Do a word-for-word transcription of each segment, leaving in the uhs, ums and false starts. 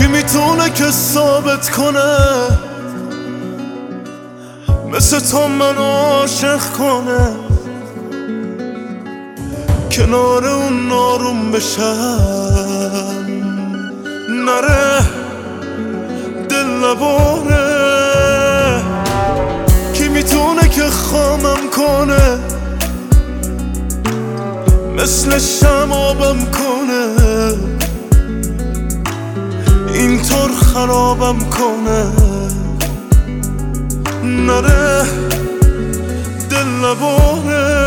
کی میتونه که ثابت کنه مثل تو من عاشق کنه، کنار اون ناروم بشم نره دل نباره. کی میتونه که خامم کنه مثل شمابم کنه، اینطور خرابم کنه نره دل نباره.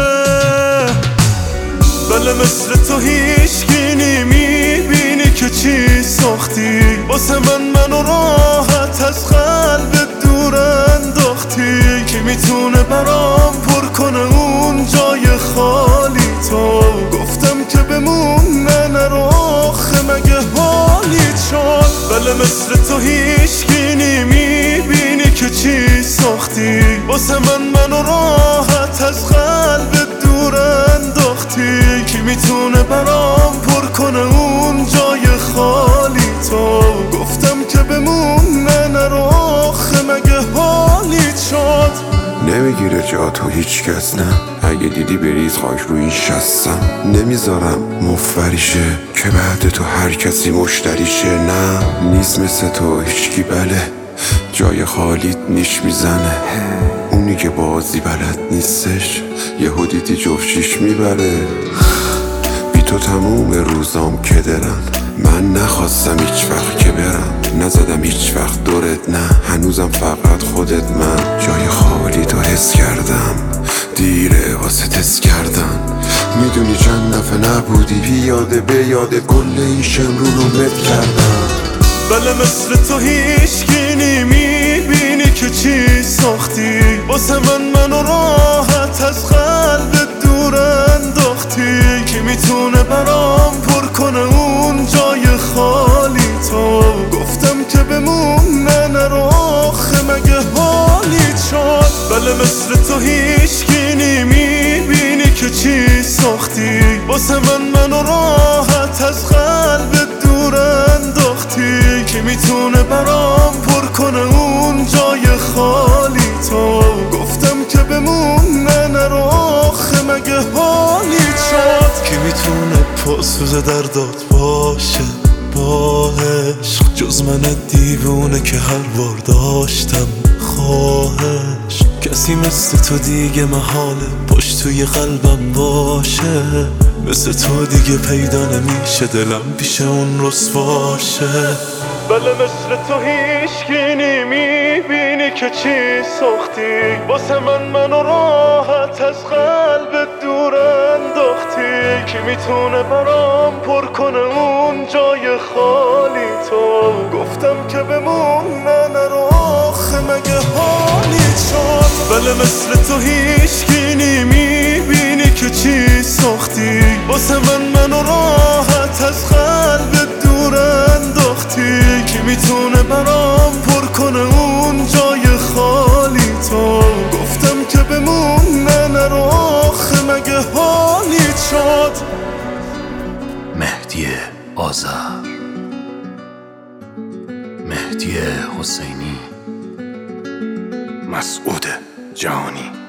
بله مثل تو هیچکی نمیبینی که چی ساختی واسه من، منو راحت از قلب دور انداختی. کی میتونه برام پر کنه اون جای خالی تو؟ گفتم که بمونه نرو آخه مگه حالیت شد؟ بله مثل تو هیچکی نمیبینی که چی ساختی واسه من، منو راحت از قلب دور انداختی. کی میتونه برام پر کنه اون جای خالی تو؟ گفتم که بمونه نرو آخه مگه حالیت شد؟ نمیگیره جا تو هیچ کس نه، اگه دیدی بریز خاک رو این شستم. نمیذارم مفبریشه که بعد تو هر کسی مشتریشه. نه نیست مثل تو هیچکی، بله جای خالیت نیش میزنه. اونی که بازی بلد نیستش یهو دیدی جفشیش میبره. بی تو تموم روزام که درن، من نخواستم هیچ وقت که برم، نزدم هیچ وقت دورت نه، هنوزم فقط خودت. من جای خالی تو حس کردم، دیره واسه تست کردن. میدونی چند دفعه نبودی بیاده به یاده کل این شمرونو مت کردم. بله مثل تو هیچکی نمیبینی که چی ساختی واسه من، منو راحت از قلب دور انداختی. کی میتونه برام پر کنه اون جای خالی تو؟ گفتم که بمونه نرو آخه مگه حالیت شد؟ بله مثل تو هیچکی نمیبینی که چی ساختی واسه من، منو راحت از قلب دور انداختی. کی میتونه برام پر کنه اون جای خالی تو؟ گفتم که بمونه نرو آخه مگه حالیت شد؟ کی میتونه پاسوز دردات باشه با عشق جز من دیوونه که هر بار داشتم خواهش؟ کسی مثل تو دیگه محاله پشت توی قلبم باشه، مثل تو دیگه پیدا نمیشه دلم پیش اون رسواشه. بله مثل تو هیچکی نمیبینی که چی ساختی واسه من، منو راحت از قلب دور انداختی. کی میتونه برام پر کنه اون جای خالی تو؟ گفتم که بمونه نرو آخه مگه حالیت شد؟ بله مثل تو هیچکی نمیبینی که چی ساختی واسه من، منو راحت از قلب دور انداختی. کی میتونه برام پر کنه اون جای خالی تو؟ گفتم که بمونه نرو آخه مگه حالیت شد؟ مهدی آذر، مهدی حسینی، مسعود جهانی.